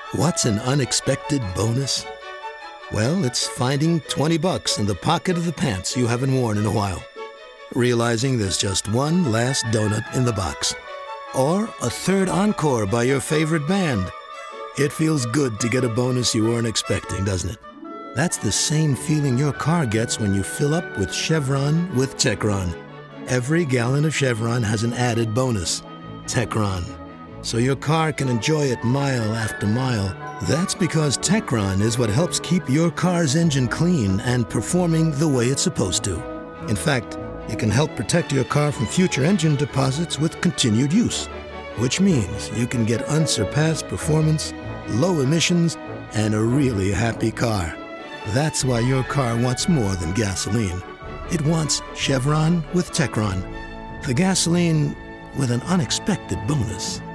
What's an unexpected bonus? Well, it's finding $20 in the pocket of the pants you haven't worn in a while. Realizing there's just one last donut in the box. Or a third encore by your favorite band. It feels good to get a bonus you weren't expecting, doesn't it? That's the same feeling your car gets when you fill up with Chevron with Techron. Every gallon of Chevron has an added bonus, Techron. So your car can enjoy it mile after mile. That's because Techron is what helps keep your car's engine clean and performing the way it's supposed to. In fact, it can help protect your car from future engine deposits with continued use, which means you can get unsurpassed performance, low emissions, and a really happy car. That's why your car wants more than gasoline. It wants Chevron with Techron, the gasoline with an unexpected bonus.